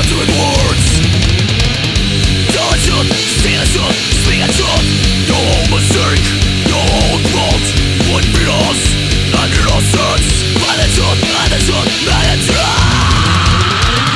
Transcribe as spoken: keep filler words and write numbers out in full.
uttering words. Tell the truth, say the truth, speak the truth. You're almost